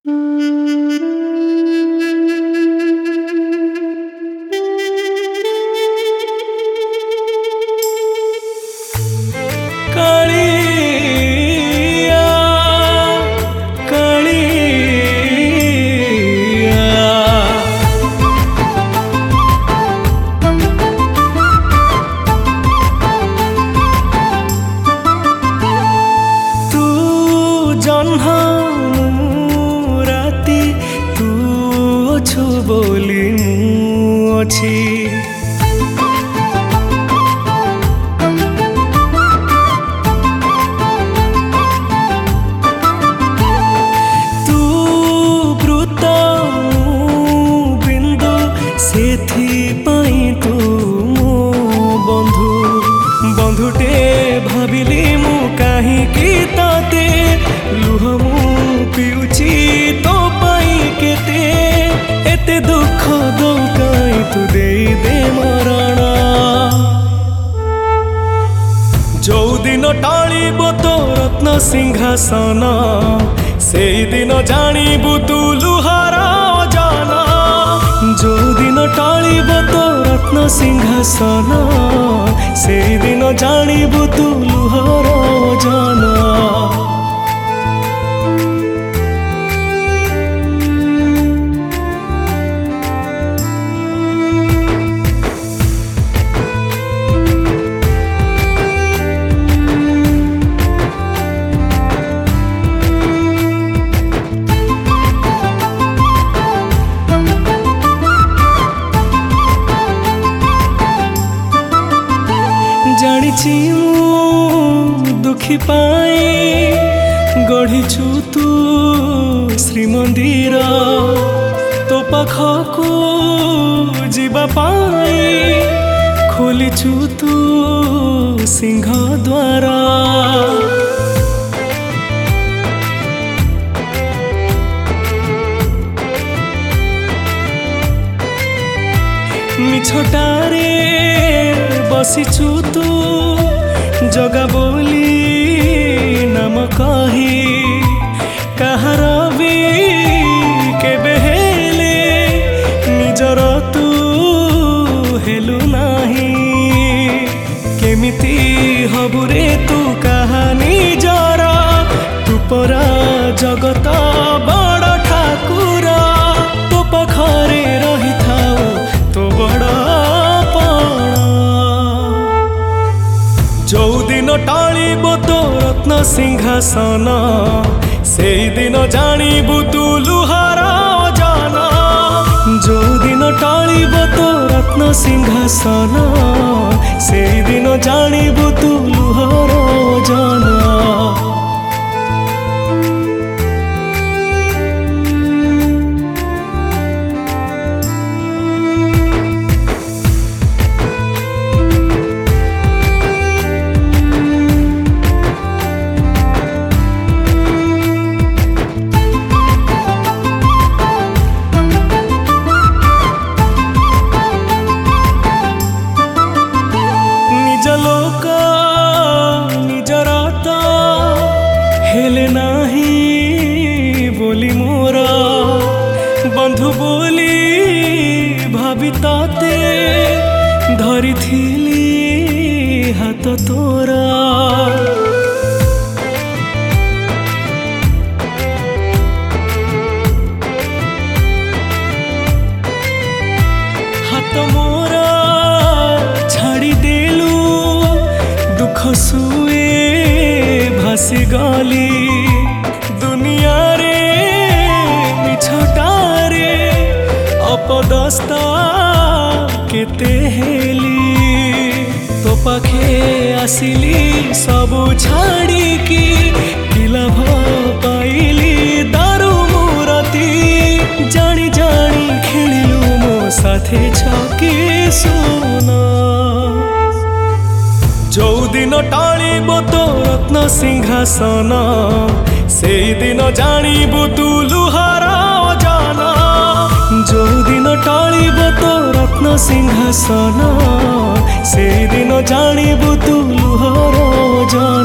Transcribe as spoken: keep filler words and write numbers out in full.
बोली मु अछि तू ब्रुत बिंदु सेथि पई तू मो बंधु बंधुटे भाविली मु काहे की ताते लुह मु पिउची तो पई केते एते दुख दो काई तू दे दे मरण जो दिन टाळीबो तो रत्न सिंहासन से दिन जानिबु तू लुहार जाना जो दिन टाळीबो तो रत्न सिंहासन से दिन जानिबु तू लुहार जाना जानिछि मु दुखी पाई गढ़ीछु तू श्रीमंदिर तो पाखको जीवा पाई खोलिछु तू सिंह द्वार मिछटारे बसिछु तू जगा बोली नाम कही कहार भी केबे हेले निजर तू हेलु नाही केमिति हबुरे तू कहानी जरा तू परा जगत बड़ ठाकुर तो पाखरे रही थाओ तो बड़ जो दिन टाळीबो तो रत्न सिंहासन से दिन जानिबु तू लुहार जाना जो दिन टाळीबो तो रत्न सिंहासन से दिन जानिबु तू लुहार जाना हेले नाही बोली मोरा बंधु बोली भाभी ताते धरी थिली हाथ तोरा हाथ मोरा छाड़ी देलु दुख सुए भासी गली दुनिया रे मिछटारे अपदस्ता केते हेली तो पाखे आसिली सबु छाड़ी की कि लाभ पाइली दारू मूरती जानी जानी खेलिलु मो साथे छकी सुना जो दिन टाळीबो तो रत्न सिंहासन से दिन जानिबु तू लुहार जाना जो दिन टाळीबो तो रत्न सिंहासन से दिन जानिबु तू लुहार जाना।